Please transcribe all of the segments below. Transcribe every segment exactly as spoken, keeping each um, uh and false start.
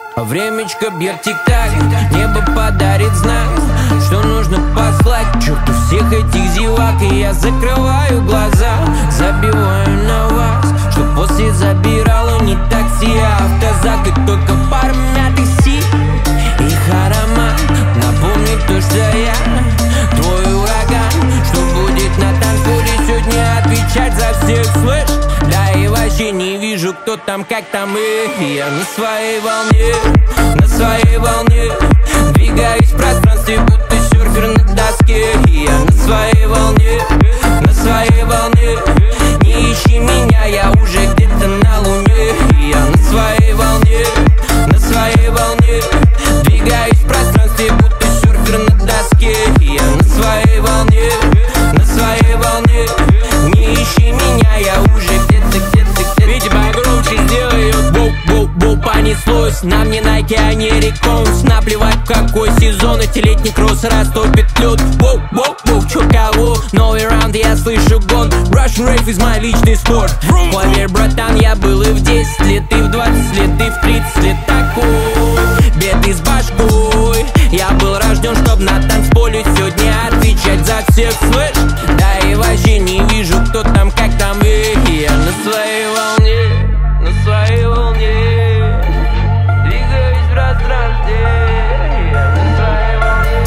А времечко бьет тик-так, небо подарит знак, что нужно послать к черту всех этих зевак. И я закрываю глаза, забиваю на вас, что после забирала не такси, а автозак. И только пара мятых сил, их аромат напомнит то, что я твой ураган, что будет на танцполе сегодня отвечать за всех, слышь? Да и вообще не вижу, кто там, как там, и я на своей волне, на своей волне двигаюсь в пространстве, будто серфер на доске. И я на своей волне, на своей волне. Не ищи меня, я уже где-то на луне. И я на своей волне, на своей волне двигаюсь в пространстве, будто серфер на доске. И я на своей волне, на своей волне. Не ищи меня, я уже где-то, где-то, где-то. Видимо, громче сделай ее. Воу-воу-воу, понеслось. Нам не Nike, а не Реконс. Наплевать в какой сезон, эти летний кросс растопит лед. Воу-воу-воу, чё кого? Новый раунд, я слышу гон. Russian Rave is мой личный спорт. Поверь, братан, я был и в десять лет, и в двадцать лет, и в тридцать лет такой бедный с башкой. Я был рожден, чтоб на танцполе сегодня отвечать за всех, слышь? Да и вообще не вижу, кто там, как там, и я на своей волне, на своей волне двигаюсь в пространстве. Я на своей волне,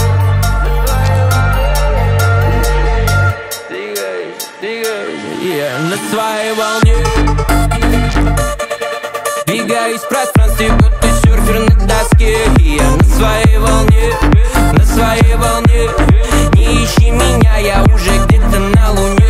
на своей волне двигаюсь, двигаюсь. Я на своей волне двигаюсь в пространстве, будто серфер на доске. Я на своей волне, на своей волне. Не ищи меня, я уже где-то на луне.